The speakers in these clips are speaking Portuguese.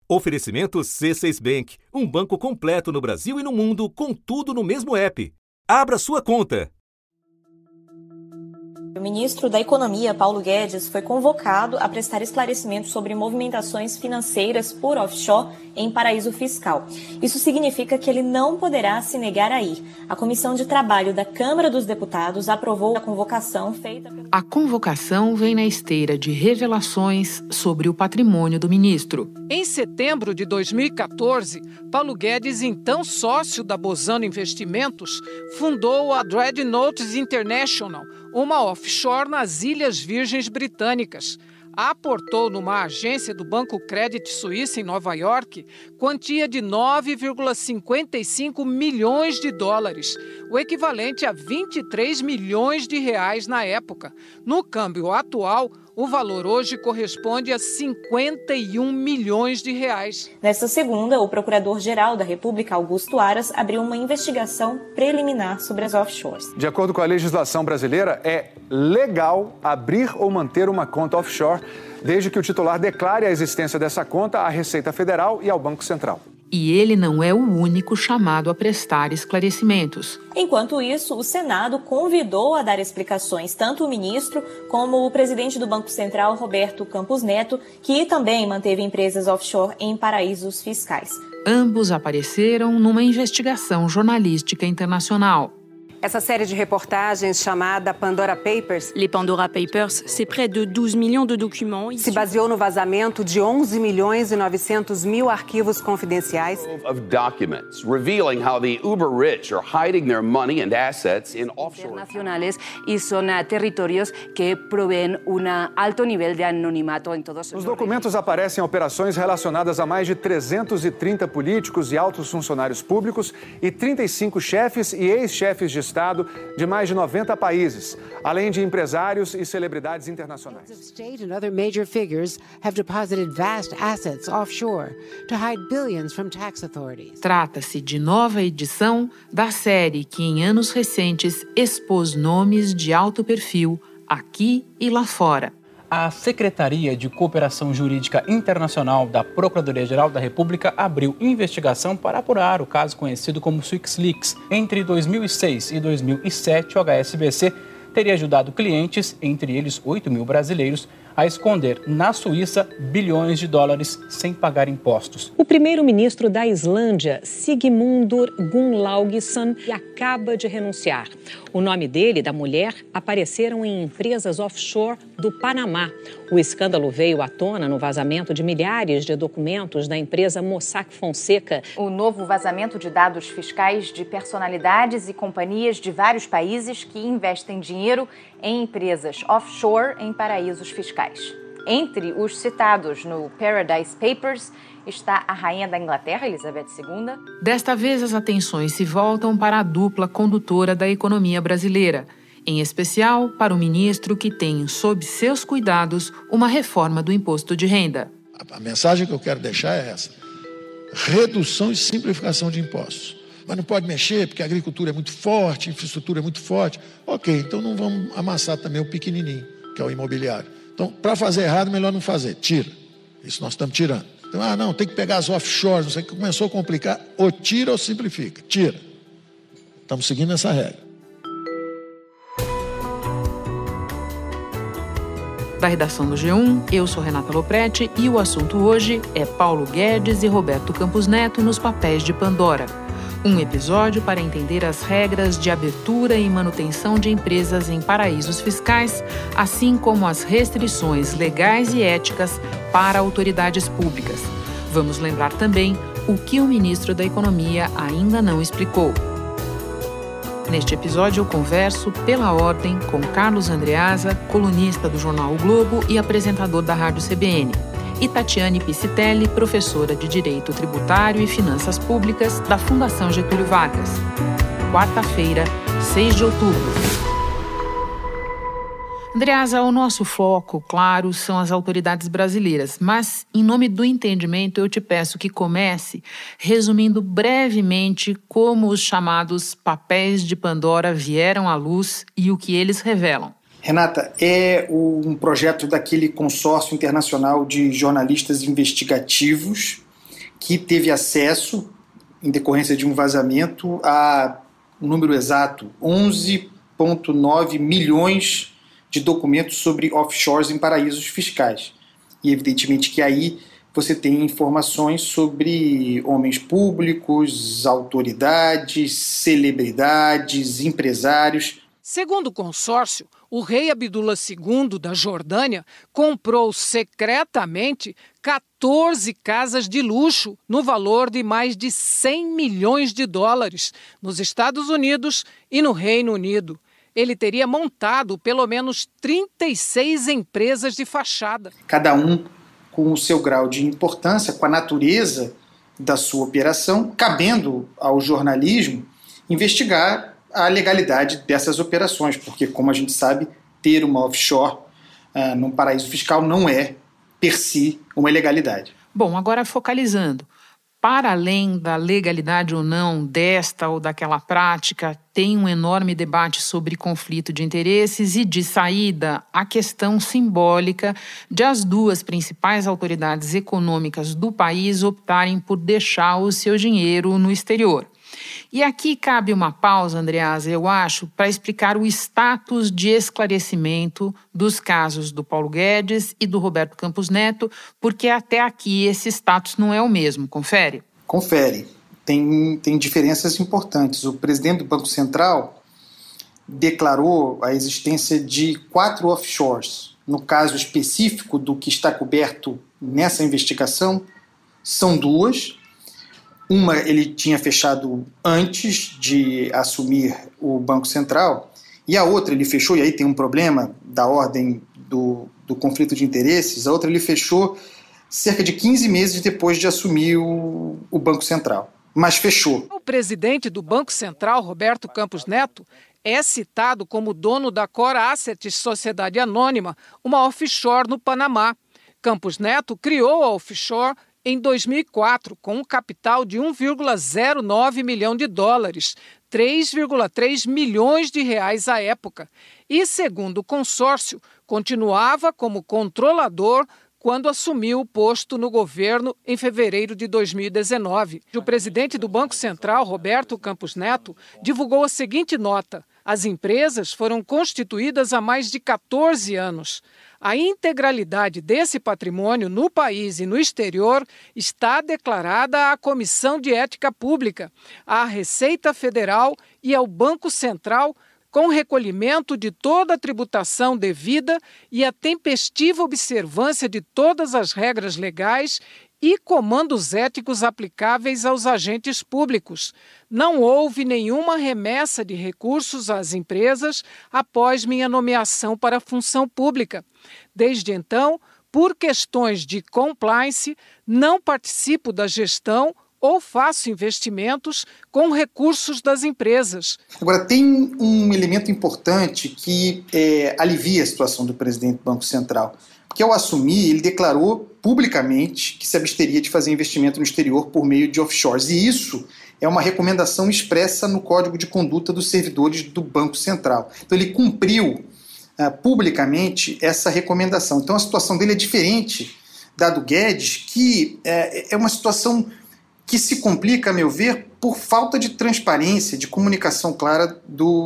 Oferecimento C6 Bank, um banco completo no Brasil e no mundo, com tudo no mesmo app. Abra sua conta. O ministro da Economia, Paulo Guedes, foi convocado a prestar esclarecimentos sobre movimentações financeiras por offshore em paraíso fiscal. Isso significa que ele não poderá se negar a ir. A Comissão de Trabalho da Câmara dos Deputados aprovou a convocação feita... A convocação vem na esteira de revelações sobre o patrimônio do ministro. Em setembro de 2014, Paulo Guedes, então sócio da Bozano Investimentos, fundou a Dreadnoughts International, uma offshore nas Ilhas Virgens Britânicas. Aportou numa agência do Banco Credit Suisse em Nova York quantia de 9,55 milhões de dólares, o equivalente a 23 milhões de reais na época. No câmbio atual, o valor hoje corresponde a 51 milhões de reais. Nesta segunda, o Procurador-Geral da República, Augusto Aras, abriu uma investigação preliminar sobre as offshores. De acordo com a legislação brasileira, é legal abrir ou manter uma conta offshore, desde que o titular declare a existência dessa conta à Receita Federal e ao Banco Central. E ele não é o único chamado a prestar esclarecimentos. Enquanto isso, o Senado convidou a dar explicações tanto o ministro como o presidente do Banco Central, Roberto Campos Neto, que também manteve empresas offshore em paraísos fiscais. Ambos apareceram numa investigação jornalística internacional. Essa série de reportagens chamada Pandora Papers... Les Pandora Papers, c'est près de 12 millions de documents... se baseou no vazamento de 11 milhões e 900 mil arquivos confidenciais... of documents revealing how the uber-rich are hiding their money and assets in offshore... internacionales y son territorios que proveen un alto nivel de anonimato en todos... Nos documentos aparecem operações relacionadas a mais de 330 políticos e altos funcionários públicos e 35 chefes e ex-chefes de Estado de mais de 90 países, além de empresários e celebridades internacionais. State and other major figures have deposited vast assets offshore to hide billions from tax authorities. Trata-se de nova edição da série que em anos recentes expôs nomes de alto perfil aqui e lá fora. A Secretaria de Cooperação Jurídica Internacional da Procuradoria-Geral da República abriu investigação para apurar o caso conhecido como SwixLeaks. Entre 2006 e 2007, o HSBC teria ajudado clientes, entre eles 8 mil brasileiros, a esconder na Suíça bilhões de dólares sem pagar impostos. O primeiro-ministro da Islândia, Sigmundur Gunnlaugsson, acaba de renunciar. O nome dele e da mulher apareceram em empresas offshore do Panamá. O escândalo veio à tona no vazamento de milhares de documentos da empresa Mossack Fonseca. O novo vazamento de dados fiscais de personalidades e companhias de vários países que investem dinheiro em empresas offshore em paraísos fiscais. Entre os citados no Paradise Papers está a rainha da Inglaterra, Elizabeth II. Desta vez, as atenções se voltam para a dupla condutora da economia brasileira, em especial para o ministro que tem sob seus cuidados uma reforma do imposto de renda. A mensagem que eu quero deixar é essa: redução e simplificação de impostos. Mas não pode mexer porque a agricultura é muito forte, a infraestrutura é muito forte. Ok, então não vamos amassar também o pequenininho, que é o imobiliário. Então, para fazer errado, melhor não fazer. Tira. Isso nós estamos tirando. Então, não, tem que pegar as offshores, não sei o que começou a complicar. Ou tira ou simplifica. Tira. Estamos seguindo essa regra. Da redação do G1, eu sou Renata Lopretti e o assunto hoje é Paulo Guedes e Roberto Campos Neto nos papéis de Pandora. Um episódio para entender as regras de abertura e manutenção de empresas em paraísos fiscais, assim como as restrições legais e éticas para autoridades públicas. Vamos lembrar também o que o ministro da Economia ainda não explicou. Neste episódio, eu converso, pela ordem, com Carlos Andreasa, colunista do jornal O Globo e apresentador da Rádio CBN, e Tatiane Piscitelli, professora de Direito Tributário e Finanças Públicas da Fundação Getúlio Vargas. Quarta-feira, 6 de outubro. Andreasa, o nosso foco, claro, são as autoridades brasileiras, mas, em nome do entendimento, eu te peço que comece resumindo brevemente como os chamados papéis de Pandora vieram à luz e o que eles revelam. Renata, é um projeto daquele consórcio internacional de jornalistas investigativos que teve acesso, em decorrência de um vazamento, a um número exato, 11,9 milhões de documentos sobre offshores em paraísos fiscais. E evidentemente que aí você tem informações sobre homens públicos, autoridades, celebridades, empresários. Segundo o consórcio, o rei Abdullah II da Jordânia comprou secretamente 14 casas de luxo no valor de mais de 100 milhões de dólares nos Estados Unidos e no Reino Unido. Ele teria montado pelo menos 36 empresas de fachada. Cada um com o seu grau de importância, com a natureza da sua operação, cabendo ao jornalismo investigar a legalidade dessas operações, porque, como a gente sabe, ter uma offshore num paraíso fiscal não é, per si, uma ilegalidade. Bom, agora focalizando. Para além da legalidade ou não desta ou daquela prática, tem um enorme debate sobre conflito de interesses e, de saída, a questão simbólica de as duas principais autoridades econômicas do país optarem por deixar o seu dinheiro no exterior. E aqui cabe uma pausa, Andreasa, eu acho, para explicar o status de esclarecimento dos casos do Paulo Guedes e do Roberto Campos Neto, porque até aqui esse status não é o mesmo. Confere? Confere. Tem diferenças importantes. O presidente do Banco Central declarou a existência de 4 offshores. No caso específico do que está coberto nessa investigação, são 2. Uma ele tinha fechado antes de assumir o Banco Central, e a outra ele fechou, e aí tem um problema da ordem do conflito de interesses, a outra ele fechou cerca de 15 meses depois de assumir o Banco Central, mas fechou. O presidente do Banco Central, Roberto Campos Neto, é citado como dono da Cora Assets Sociedade Anônima, uma offshore no Panamá. Campos Neto criou a offshore em 2004, com um capital de 1,09 milhão de dólares, 3,3 milhões de reais à época. E, segundo o consórcio, continuava como controlador quando assumiu o posto no governo em fevereiro de 2019. O presidente do Banco Central, Roberto Campos Neto, divulgou a seguinte nota: as empresas foram constituídas há mais de 14 anos. A integralidade desse patrimônio no país e no exterior está declarada à Comissão de Ética Pública, à Receita Federal e ao Banco Central, com recolhimento de toda a tributação devida e a tempestiva observância de todas as regras legais e comandos éticos aplicáveis aos agentes públicos. Não houve nenhuma remessa de recursos às empresas após minha nomeação para a função pública. Desde então, por questões de compliance, não participo da gestão ou faço investimentos com recursos das empresas. Agora, tem um elemento importante que alivia a situação do presidente do Banco Central. Porque ao assumir, ele declarou publicamente que se absteria de fazer investimento no exterior por meio de offshores. E isso é uma recomendação expressa no Código de Conduta dos Servidores do Banco Central. Então ele cumpriu publicamente essa recomendação. Então a situação dele é diferente da do Guedes, que é uma situação que se complica, a meu ver, por falta de transparência, de comunicação clara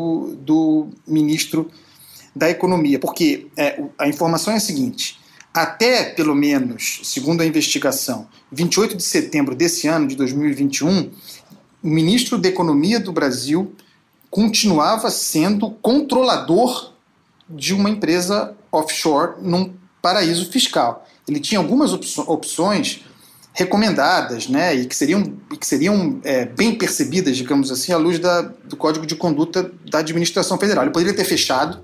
do ministro da Economia. Porque a informação é a seguinte: até, pelo menos, segundo a investigação, 28 de setembro desse ano, de 2021, o ministro da Economia do Brasil continuava sendo controlador de uma empresa offshore num paraíso fiscal. Ele tinha algumas opções recomendadas, né, e que seriam bem percebidas, digamos assim, à luz do Código de Conduta da Administração Federal. Ele poderia ter fechado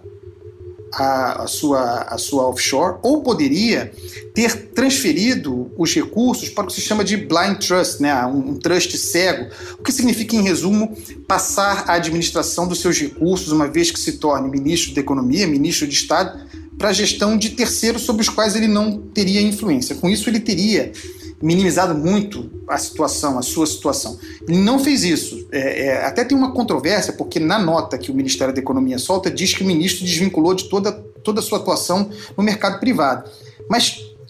a sua offshore, ou poderia ter transferido os recursos para o que se chama de blind trust, né, um trust cego, o que significa, em resumo, passar a administração dos seus recursos, uma vez que se torne ministro da Economia, ministro de Estado, para a gestão de terceiros sobre os quais ele não teria influência. Com isso, ele teria minimizado muito a sua situação. Ele não fez isso. Até tem uma controvérsia, porque na nota que o Ministério da Economia solta, diz que o ministro desvinculou de toda a sua atuação no mercado privado. Mas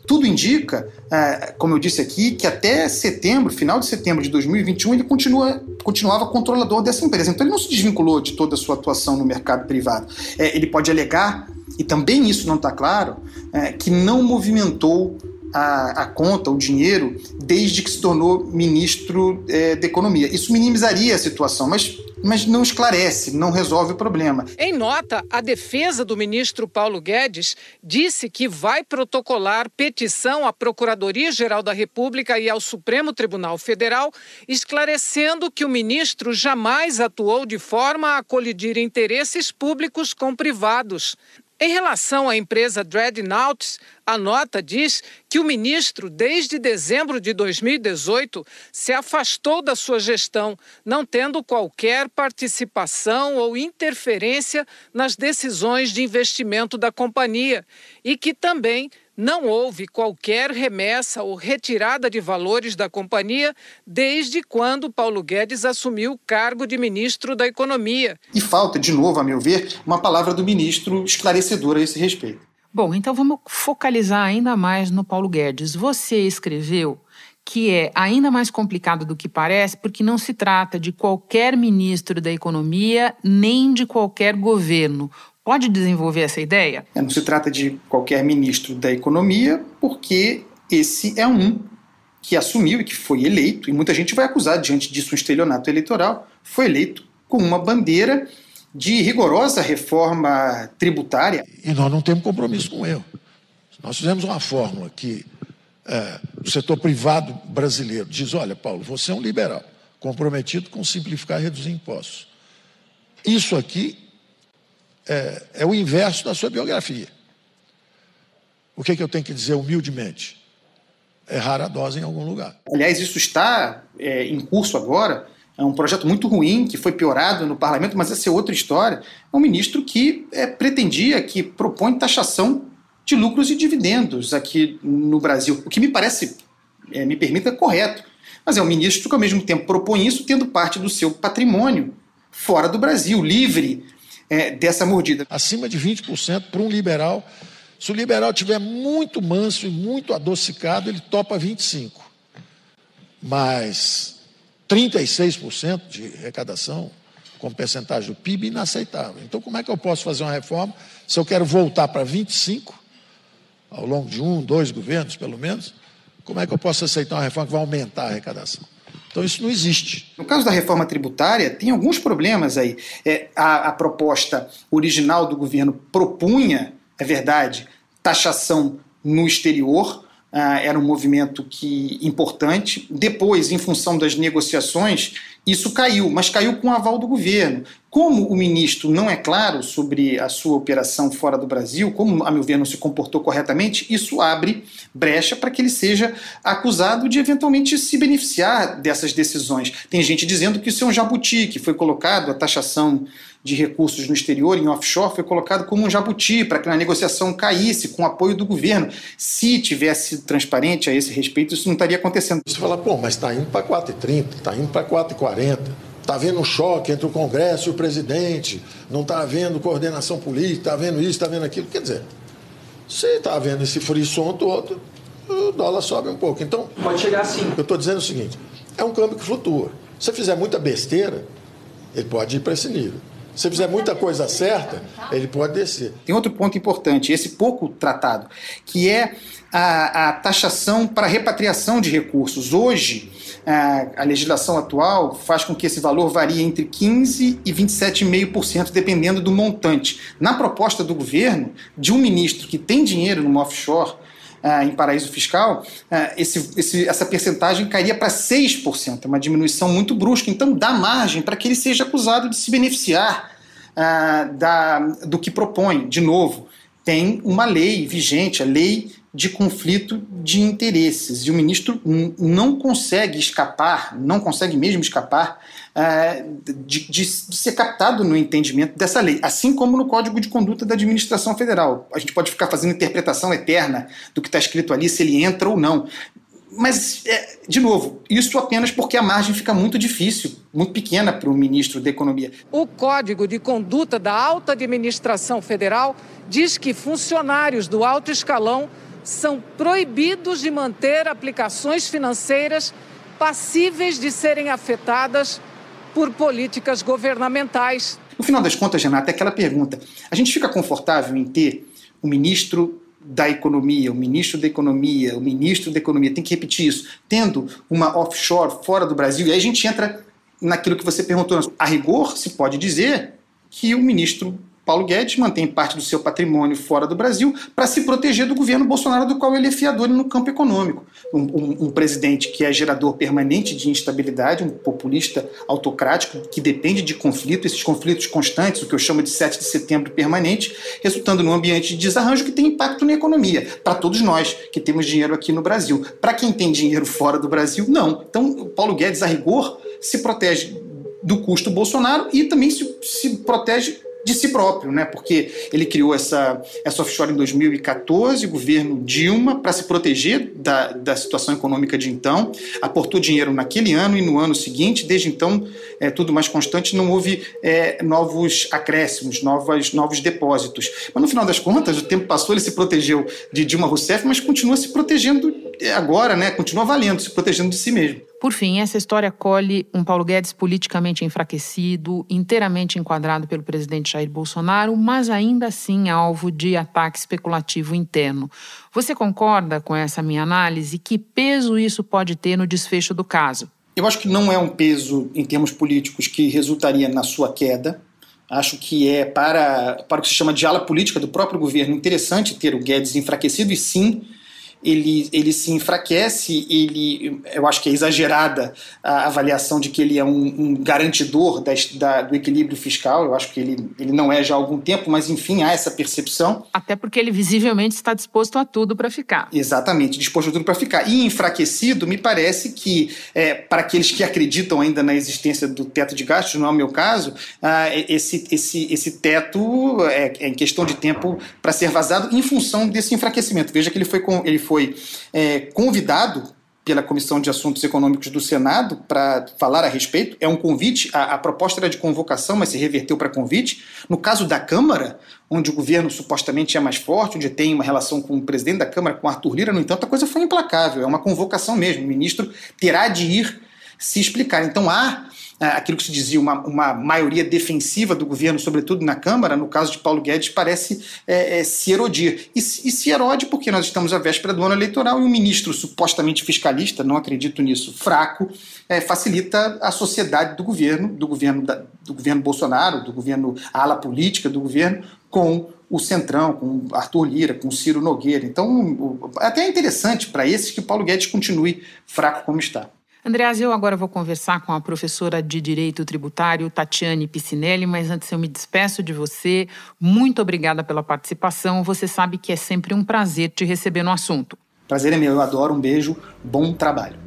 Tudo indica, como eu disse aqui, que até setembro, final de setembro de 2021, ele continuava controlador dessa empresa. Então ele não se desvinculou de toda a sua atuação no mercado privado. Ele pode alegar, e também isso não está claro, que não movimentou a conta, o dinheiro, desde que se tornou ministro da Economia. Isso minimizaria a situação, mas não esclarece, não resolve o problema. Em nota, a defesa do ministro Paulo Guedes disse que vai protocolar petição à Procuradoria-Geral da República e ao Supremo Tribunal Federal, esclarecendo que o ministro jamais atuou de forma a colidir interesses públicos com privados. Em relação à empresa Dreadnought, a nota diz que o ministro, desde dezembro de 2018, se afastou da sua gestão, não tendo qualquer participação ou interferência nas decisões de investimento da companhia e que também não houve qualquer remessa ou retirada de valores da companhia desde quando Paulo Guedes assumiu o cargo de ministro da Economia. E falta, de novo, a meu ver, uma palavra do ministro esclarecedora a esse respeito. Bom, então vamos focalizar ainda mais no Paulo Guedes. Você escreveu que é ainda mais complicado do que parece, porque não se trata de qualquer ministro da Economia nem de qualquer governo. Pode desenvolver essa ideia? Não se trata de qualquer ministro da Economia, porque esse é um que assumiu e que foi eleito, e muita gente vai acusar diante disso um estelionato eleitoral, foi eleito com uma bandeira de rigorosa reforma tributária. E nós não temos compromisso com ele. Nós fizemos uma fórmula que o setor privado brasileiro diz, olha, Paulo, você é um liberal, comprometido com simplificar e reduzir impostos. Isso aqui é o inverso da sua biografia. O que eu tenho que dizer humildemente? Errar a dose em algum lugar. Aliás, isso está em curso agora. É um projeto muito ruim, que foi piorado no parlamento, mas essa é outra história. É um ministro que pretendia, que propõe taxação de lucros e dividendos aqui no Brasil. O que me parece, me permita, correto. Mas é um ministro que, ao mesmo tempo, propõe isso tendo parte do seu patrimônio fora do Brasil, livre dessa mordida. Acima de 20% para um liberal. Se o liberal estiver muito manso e muito adocicado, ele topa 25%. Mas 36% de arrecadação, como percentagem do PIB, inaceitável. Então, como é que eu posso fazer uma reforma se eu quero voltar para 25%, ao longo de 1, 2 governos, pelo menos? Como é que eu posso aceitar uma reforma que vai aumentar a arrecadação? Então, isso não existe. No caso da reforma tributária, tem alguns problemas aí. A proposta original do governo propunha, é verdade, taxação no exterior, era um movimento importante. Depois, em função das negociações, isso caiu, mas caiu com o aval do governo. Como o ministro não é claro sobre a sua operação fora do Brasil, como, a meu ver, não se comportou corretamente, isso abre brecha para que ele seja acusado de eventualmente se beneficiar dessas decisões. Tem gente dizendo que isso é um jabuti, que foi colocado, a taxação de recursos no exterior, em offshore, foi colocado como um jabuti para que a negociação caísse com o apoio do governo. Se tivesse sido transparente a esse respeito, isso não estaria acontecendo. Você fala, mas está indo para 4,30, está indo para 4,40, está havendo um choque entre o Congresso e o presidente, não está havendo coordenação política, está havendo isso, está havendo aquilo. Quer dizer, se está havendo esse frisson todo, o dólar sobe um pouco. Então, pode chegar assim. Eu estou dizendo o seguinte, é um câmbio que flutua. Se você fizer muita besteira, ele pode ir para esse nível. Se fizer muita coisa certa, ele pode descer. Tem outro ponto importante, esse pouco tratado, que é a taxação para repatriação de recursos. Hoje, a legislação atual faz com que esse valor varie entre 15% e 27,5%, dependendo do montante. Na proposta do governo, de um ministro que tem dinheiro numa offshore, em paraíso fiscal, essa percentagem cairia para 6%, uma diminuição muito brusca. Então, dá margem para que ele seja acusado de se beneficiar do que propõe. De novo, tem uma lei vigente, a lei de conflito de interesses, e o ministro não consegue mesmo escapar de ser captado no entendimento dessa lei, assim como no Código de Conduta da Administração Federal. A gente pode ficar fazendo interpretação eterna do que está escrito ali, se ele entra ou não. Mas, de novo, isso apenas porque a margem fica muito difícil, muito pequena para o ministro da Economia. O Código de Conduta da Alta Administração Federal diz que funcionários do alto escalão são proibidos de manter aplicações financeiras passíveis de serem afetadas por políticas governamentais. No final das contas, Renata, é aquela pergunta: a gente fica confortável em ter o ministro da Economia, o ministro da Economia, o ministro da Economia, tem que repetir isso, tendo uma offshore fora do Brasil? E aí a gente entra naquilo que você perguntou. A rigor, se pode dizer que o ministro Paulo Guedes mantém parte do seu patrimônio fora do Brasil para se proteger do governo Bolsonaro, do qual ele é fiador no campo econômico. Um presidente que é gerador permanente de instabilidade, um populista autocrático que depende de conflito, esses conflitos constantes, o que eu chamo de 7 de setembro permanente, resultando num ambiente de desarranjo que tem impacto na economia, para todos nós que temos dinheiro aqui no Brasil. Para quem tem dinheiro fora do Brasil, não. Então, o Paulo Guedes, a rigor, se protege do custo Bolsonaro e também se protege de si próprio, né? Porque ele criou essa offshore em 2014, governo Dilma, para se proteger da situação econômica de então, aportou dinheiro naquele ano e no ano seguinte, desde então, tudo mais constante, não houve novos acréscimos, novos depósitos. Mas no final das contas, o tempo passou, ele se protegeu de Dilma Rousseff, mas continua se protegendo agora, né? Continua valendo, se protegendo de si mesmo. Por fim, essa história colhe um Paulo Guedes politicamente enfraquecido, inteiramente enquadrado pelo presidente Jair Bolsonaro, mas ainda assim alvo de ataque especulativo interno. Você concorda com essa minha análise? Que peso isso pode ter no desfecho do caso? Eu acho que não é um peso, em termos políticos, que resultaria na sua queda. Acho que é para o que se chama de ala política do próprio governo interessante ter o Guedes enfraquecido, e sim, ele se enfraquece. Eu acho que é exagerada a avaliação de que ele é um garantidor do equilíbrio fiscal. Eu acho que ele não é já há algum tempo, mas enfim, há essa percepção. Até porque ele visivelmente está disposto a tudo para ficar. Exatamente, disposto a tudo para ficar. E enfraquecido, me parece que, para aqueles que acreditam ainda na existência do teto de gastos, não é o meu caso, esse teto é em questão de tempo para ser vazado em função desse enfraquecimento. Veja que ele foi convidado pela Comissão de Assuntos Econômicos do Senado para falar a respeito. É um convite, a proposta era de convocação, mas se reverteu para convite. No caso da Câmara, onde o governo supostamente é mais forte, onde tem uma relação com o presidente da Câmara, com Arthur Lira, no entanto, a coisa foi implacável, é uma convocação mesmo. O ministro terá de ir se explicar. Então há aquilo que se dizia, uma maioria defensiva do governo, sobretudo na Câmara. No caso de Paulo Guedes, parece se erodir. E se erode porque nós estamos à véspera do ano eleitoral e o ministro supostamente fiscalista, não acredito nisso, fraco, facilita a sociedade do governo Bolsonaro, do governo, a ala política do governo, com o Centrão, com Arthur Lira, com Ciro Nogueira. Então, até é interessante para esses que Paulo Guedes continue fraco como está. Andreas, eu agora vou conversar com a professora de Direito Tributário, Tatiane Piscinelli, mas antes eu me despeço de você. Muito obrigada pela participação. Você sabe que é sempre um prazer te receber no assunto. Prazer é meu, eu adoro. Um beijo, bom trabalho.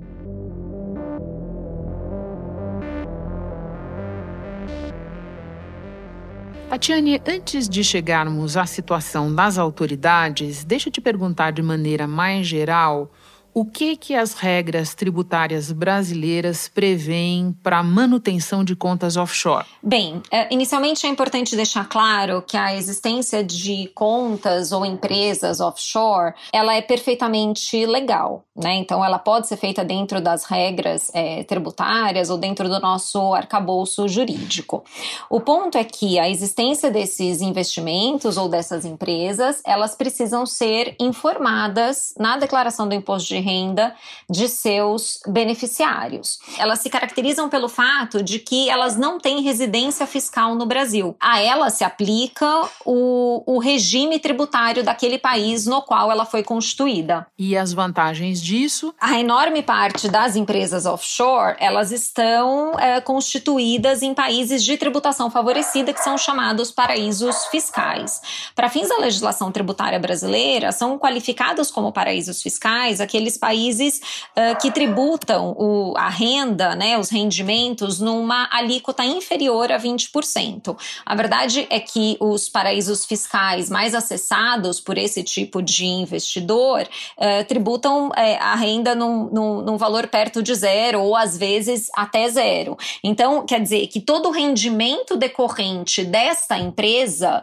Tatiane, antes de chegarmos à situação das autoridades, deixa eu te perguntar de maneira mais geral o que as regras tributárias brasileiras prevêem para a manutenção de contas offshore? Bem, inicialmente é importante deixar claro que a existência de contas ou empresas offshore, ela é perfeitamente legal, né? Então, ela pode ser feita dentro das regras tributárias ou dentro do nosso arcabouço jurídico. O ponto é que a existência desses investimentos ou dessas empresas, elas precisam ser informadas na declaração do imposto de renda de seus beneficiários. Elas se caracterizam pelo fato de que elas não têm residência fiscal no Brasil. A elas se aplica o regime tributário daquele país no qual ela foi constituída. E as vantagens disso? A enorme parte das empresas offshore, elas estão constituídas em países de tributação favorecida, que são chamados paraísos fiscais. Para fins da legislação tributária brasileira, são qualificados como paraísos fiscais aqueles aqueles países que tributam a renda, né, os rendimentos, numa alíquota inferior a 20%. A verdade é que os paraísos fiscais mais acessados por esse tipo de investidor tributam a renda num valor perto de zero ou às vezes até zero. Então, quer dizer que todo o rendimento decorrente desta empresa,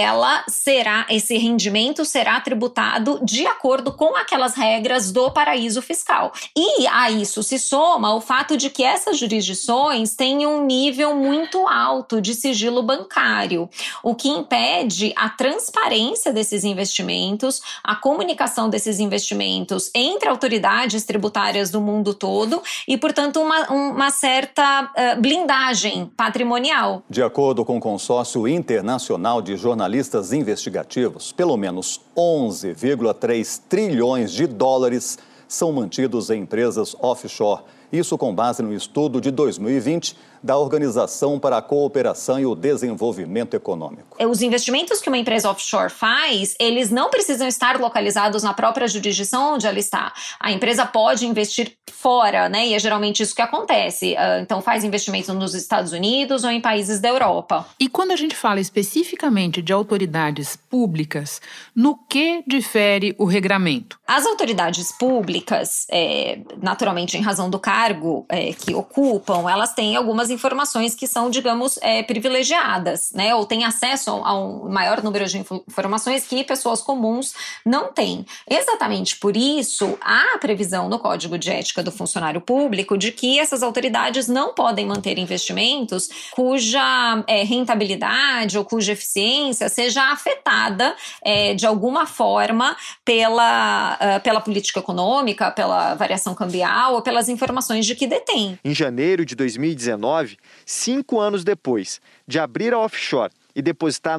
esse rendimento será tributado de acordo com aquelas regras do paraíso fiscal. E a isso se soma o fato de que essas jurisdições têm um nível muito alto de sigilo bancário, o que impede a transparência desses investimentos, a comunicação desses investimentos entre autoridades tributárias do mundo todo e, portanto, uma certa blindagem patrimonial. De acordo com o Consórcio Internacional de Jornalistas Investigativos, pelo menos 11,3 trilhões de dólares são mantidos em empresas offshore. Isso com base no estudo de 2020 da Organização para a Cooperação e o Desenvolvimento Econômico. Os investimentos que uma empresa offshore faz, eles não precisam estar localizados na própria jurisdição onde ela está. A empresa pode investir fora, né? E é geralmente isso que acontece. Então faz investimentos nos Estados Unidos ou em países da Europa. E quando a gente fala especificamente de autoridades públicas, no que difere o regramento? As autoridades públicas, naturalmente em razão do cargo que ocupam, elas têm algumas informações que são, digamos, privilegiadas, né? Ou têm acesso a um maior número de informações que pessoas comuns não têm. Exatamente por isso, há a previsão no Código de Ética do Funcionário Público de que essas autoridades não podem manter investimentos cuja rentabilidade ou cuja eficiência seja afetada de alguma forma pela política econômica, pela variação cambial ou pelas informações de que detém. Em janeiro de 2019, 5 anos depois de abrir a offshore e depositar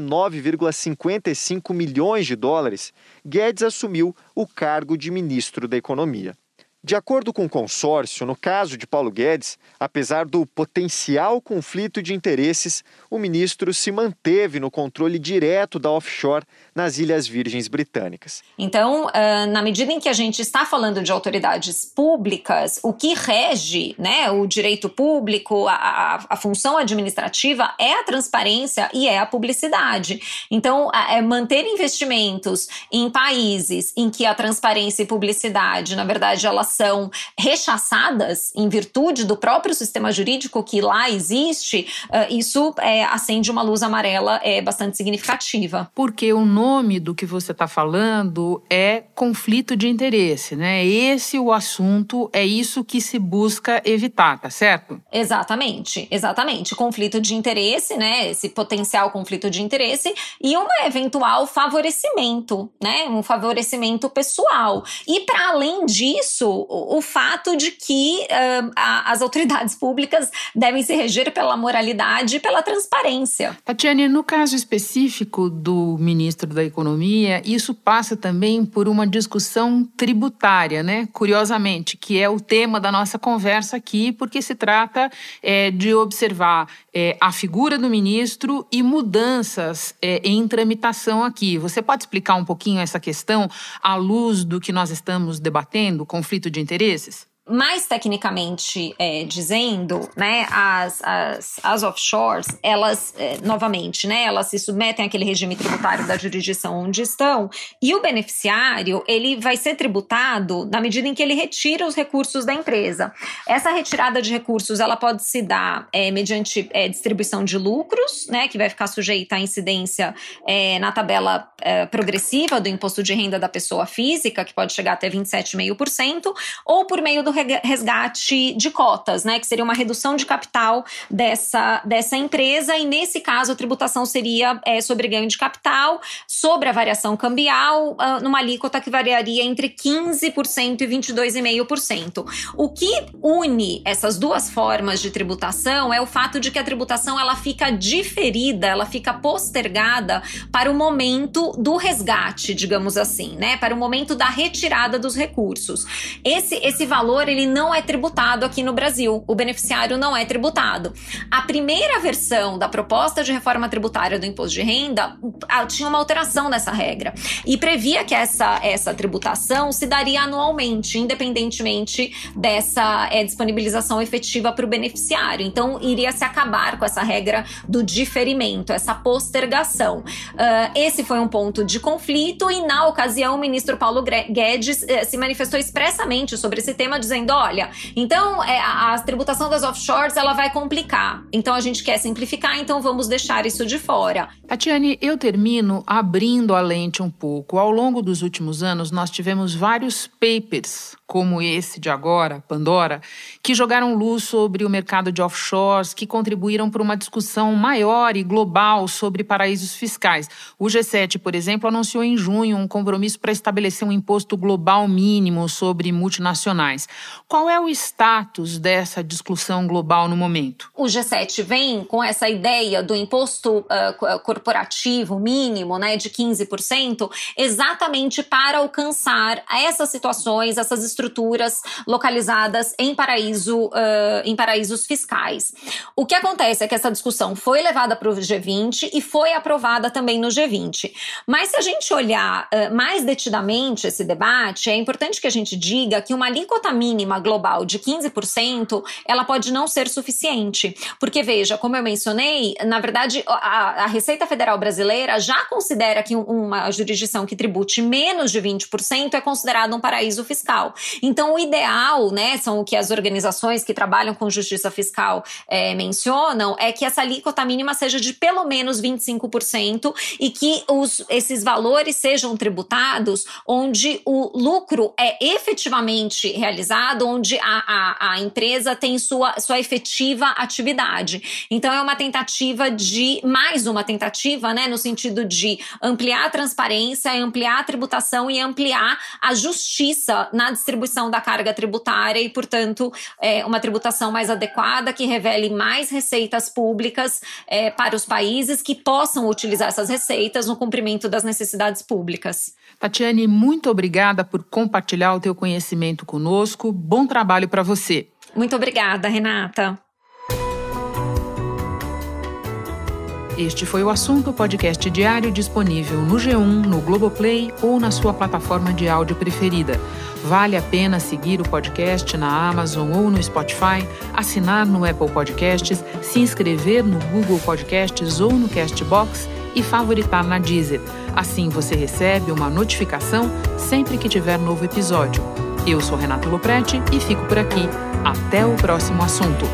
9,55 milhões de dólares, Guedes assumiu o cargo de ministro da Economia. De acordo com o consórcio, no caso de Paulo Guedes, apesar do potencial conflito de interesses, o ministro se manteve no controle direto da offshore nas Ilhas Virgens Britânicas. Então, na medida em que a gente está falando de autoridades públicas, o que rege, né, o direito público, a função administrativa é a transparência e é a publicidade. Então, manter investimentos em países em que a transparência e publicidade, na verdade, elas são rechaçadas em virtude do próprio sistema jurídico que lá existe, isso acende uma luz amarela bastante significativa. Porque o nome do que você está falando é conflito de interesse, né? Esse o assunto, é isso que se busca evitar, tá certo? Exatamente. Conflito de interesse, né? Esse potencial conflito de interesse e um eventual favorecimento, né? Um favorecimento pessoal. E para além disso, o fato de que as autoridades públicas devem se reger pela moralidade e pela transparência. Tatiane, no caso específico do ministro da Economia, isso passa também por uma discussão tributária, né? Curiosamente, que é o tema da nossa conversa aqui, porque se trata de observar a figura do ministro e mudanças em tramitação aqui. Você pode explicar um pouquinho essa questão à luz do que nós estamos debatendo, conflito de interesses? Mais tecnicamente dizendo, né, as offshores, elas, novamente, né, elas se submetem àquele regime tributário da jurisdição onde estão, e o beneficiário, ele vai ser tributado na medida em que ele retira os recursos da empresa. Essa retirada de recursos, ela pode se dar mediante distribuição de lucros, né, que vai ficar sujeita à incidência na tabela progressiva do imposto de renda da pessoa física, que pode chegar até 27,5%, ou por meio do resgate de cotas, né, que seria uma redução de capital dessa empresa, e nesse caso a tributação seria sobre ganho de capital, sobre a variação cambial, numa alíquota que variaria entre 15% e 22,5%. O que une essas duas formas de tributação é o fato de que a tributação ela fica diferida, ela fica postergada para o momento do resgate, digamos assim, né, para o momento da retirada dos recursos. Esse valor offshore ele não é tributado aqui no Brasil, o beneficiário não é tributado. A primeira versão da proposta de reforma tributária do imposto de renda tinha uma alteração nessa regra e previa que essa tributação se daria anualmente, independentemente dessa disponibilização efetiva para o beneficiário. Então, iria se acabar com essa regra do diferimento, essa postergação. Esse foi um ponto de conflito e, na ocasião, o ministro Paulo Guedes se manifestou expressamente sobre esse tema, dizendo, olha, então a tributação das offshores ela vai complicar. Então, a gente quer simplificar, então vamos deixar isso de fora. Tatiane, eu termino abrindo a lente um pouco. Ao longo dos últimos anos, nós tivemos vários papers, como esse de agora, Pandora, que jogaram luz sobre o mercado de offshores, que contribuíram para uma discussão maior e global sobre paraísos fiscais. O G7, por exemplo, anunciou em junho um compromisso para estabelecer um imposto global mínimo sobre multinacionais. Qual é o status dessa discussão global no momento? O G7 vem com essa ideia do imposto corporativo mínimo, né, de 15%, exatamente para alcançar essas situações, essas estruturas localizadas em paraísos fiscais. O que acontece é que essa discussão foi levada para o G20 e foi aprovada também no G20. Mas se a gente olhar mais detidamente esse debate, é importante que a gente diga que uma alíquota mínima global de 15%, ela pode não ser suficiente. Porque, veja, como eu mencionei, na verdade, a Receita Federal Brasileira já considera que uma jurisdição que tribute menos de 20% é considerada um paraíso fiscal. Então, o ideal, né, são o que as organizações que trabalham com justiça fiscal mencionam, é que essa alíquota mínima seja de pelo menos 25% e que esses valores sejam tributados onde o lucro é efetivamente realizado, onde a empresa tem sua efetiva atividade. Então, é uma tentativa mais uma tentativa, né, no sentido de ampliar a transparência, ampliar a tributação e ampliar a justiça na distribuição da carga tributária e, portanto, uma tributação mais adequada que revele mais receitas públicas para os países que possam utilizar essas receitas no cumprimento das necessidades públicas. Tatiane, muito obrigada por compartilhar o teu conhecimento conosco. Bom trabalho para você. Muito obrigada, Renata. Este foi o Assunto, podcast diário disponível no G1, no Globoplay ou na sua plataforma de áudio preferida. Vale a pena seguir o podcast na Amazon ou no Spotify, assinar no Apple Podcasts, se inscrever no Google Podcasts ou no Castbox e favoritar na Deezer. Assim você recebe uma notificação sempre que tiver novo episódio. Eu sou Renata Loprete e fico por aqui. Até o próximo assunto.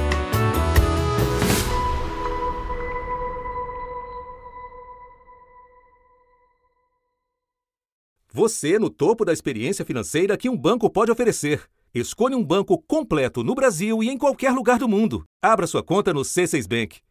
Você no topo da experiência financeira que um banco pode oferecer. Escolha um banco completo no Brasil e em qualquer lugar do mundo. Abra sua conta no C6 Bank.